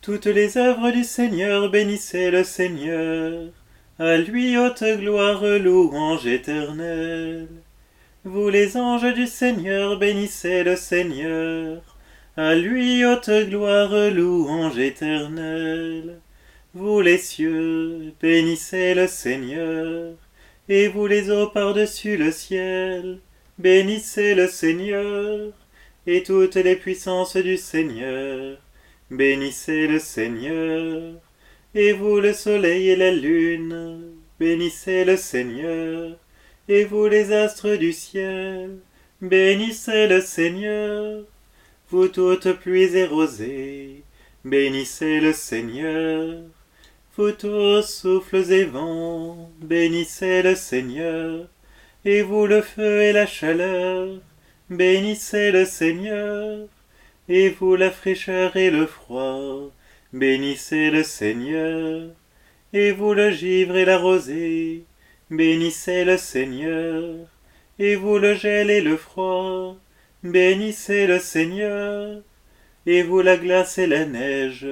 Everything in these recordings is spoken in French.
Toutes les œuvres du Seigneur, bénissez le Seigneur. À lui haute gloire, louange éternelle. Vous les anges du Seigneur, bénissez le Seigneur. À lui haute gloire, louange éternelle. Vous les cieux, bénissez le Seigneur. Et vous les eaux par-dessus le ciel, bénissez le Seigneur. Et toutes les puissances du Seigneur, bénissez le Seigneur. Et vous le soleil et la lune, bénissez le Seigneur. Et vous les astres du ciel, bénissez le Seigneur. Vous toutes pluies et rosées, bénissez le Seigneur. Vous tous souffles et vents, bénissez le Seigneur. Et vous le feu et la chaleur, bénissez le Seigneur. Et vous la fraîcheur et le froid, bénissez le Seigneur. Et vous le givre et la rosée, bénissez le Seigneur. Et vous le gel et le froid, bénissez le Seigneur. Et vous la glace et la neige,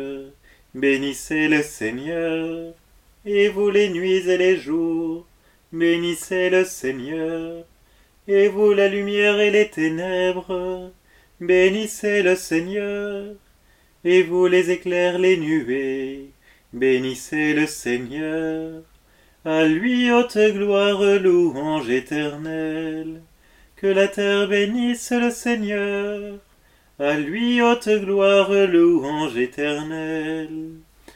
bénissez le Seigneur. Et vous les nuits et les jours, bénissez le Seigneur. Et vous la lumière et les ténèbres, bénissez le Seigneur. Et vous les éclairs, les nuées, bénissez le Seigneur. À lui haute gloire, louange éternelle. Que la terre bénisse le Seigneur. À lui haute gloire, louange éternelle.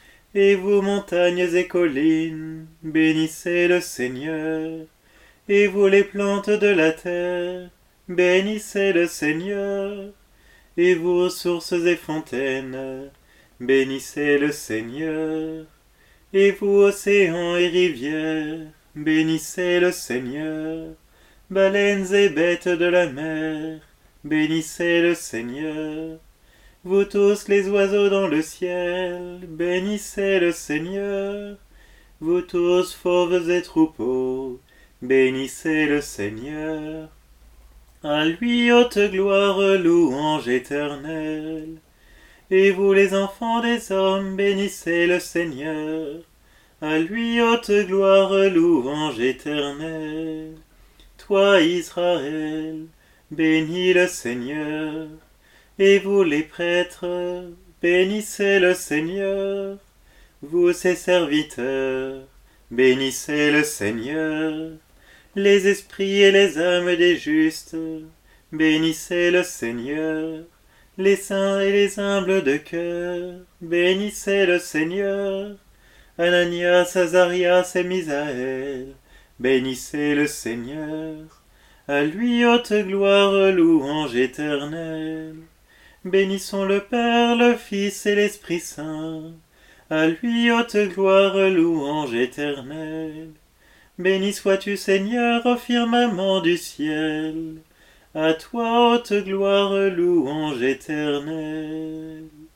Et vous montagnes et collines, bénissez le Seigneur. Et vous les plantes de la terre, bénissez le Seigneur. Et vous sources et fontaines, bénissez le Seigneur. Et vous océans et rivières, bénissez le Seigneur. Baleines et bêtes de la mer, bénissez le Seigneur. Vous tous les oiseaux dans le ciel, bénissez le Seigneur. Vous tous fauves et troupeaux, bénissez le Seigneur. À lui haute gloire, louange éternelle. Et vous les enfants des hommes, bénissez le Seigneur. À lui haute gloire, louange éternelle. Toi Israël, bénis le Seigneur. Et vous les prêtres, bénissez le Seigneur. Vous ses serviteurs, bénissez le Seigneur. Les esprits et les âmes des justes, bénissez le Seigneur. Les saints et les humbles de cœur, bénissez le Seigneur. Ananias, Azarias et Misaël, bénissez le Seigneur. À lui haute gloire, louange éternelle. Bénissons le Père, le Fils et l'Esprit Saint. À lui haute gloire, louange éternelle. Béni sois-tu, Seigneur, au firmament du ciel. À toi haute gloire, louange éternelle.